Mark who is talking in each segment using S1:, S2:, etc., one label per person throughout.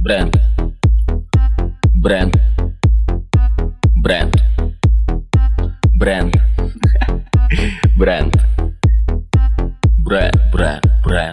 S1: Бренд, бренд, бренд, бренд, бренд, бренд.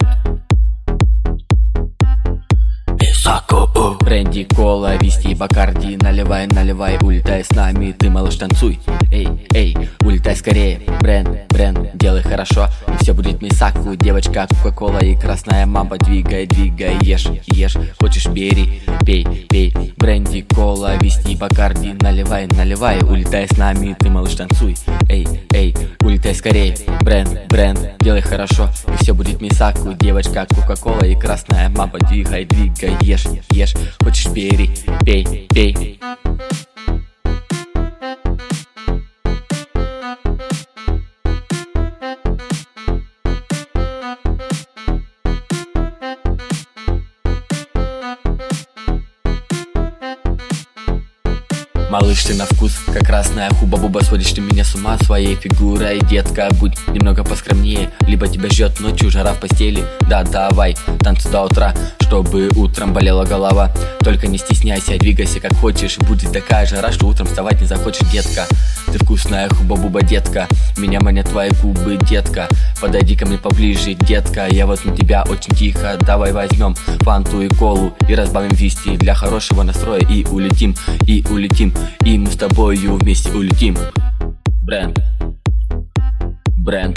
S1: Бренди, кола, виски, бакарди, наливай, наливай, улетай с нами, ты, малыш, танцуй. Эй, улетай скорее, бренд, делай хорошо, и все будет мисаку. Девочка, кока-кола и красная мамба, двигай, ешь, хочешь бери, пей. Бренди, кола, виски, бакарди, наливай, улетай с нами, ты, малыш, танцуй. Эй, улетай скорее, бренд, делай хорошо, и все будет мисаку. Девочка, кока-кола и красная мамба, двигай, ешь, хочешь бери, пей. Малыш, ты на вкус, как красная хуба-буба. Сводишь ты меня с ума своей фигурой, детка. Будь немного поскромнее, либо тебя ждет ночью жара в постели. Да, давай, танцуй до утра, чтобы утром болела голова. Только не стесняйся, двигайся как хочешь. Будет такая жара, что утром вставать не захочешь, детка. Ты вкусная хуба-буба, детка. Меня манят твои губы, детка. Подойди ко мне поближе, детка. Я возьму тебя очень тихо. Давай возьмем фанту и колу и разбавим виски для хорошего настроя. И улетим, и мы с тобою вместе улетим. Бренд, бренд,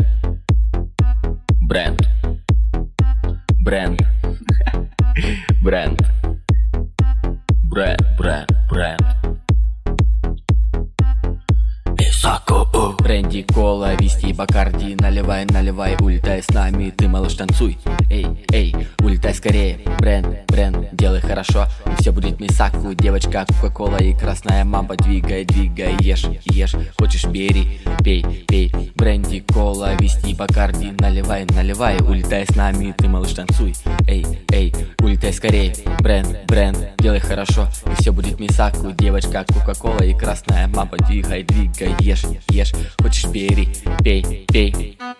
S1: Бренди, кола, виски, бакарди, наливай, улетай с нами, ты, малыш, танцуй. Эй, улетай скорее, бренд, делай хорошо, и все будет мисаку. Девочка, кока-кола и красная мамба, двигай, ешь, хочешь бери, пей. Бренди, кола, виски, бакарди, наливай, улетай с нами, ты, малыш, танцуй. Эй, улетай скорее, бренд, делай хорошо, и все будет мисаку. Девочка, кока-кола и красная мамба, двигай, ешь, хочешь бери, пей.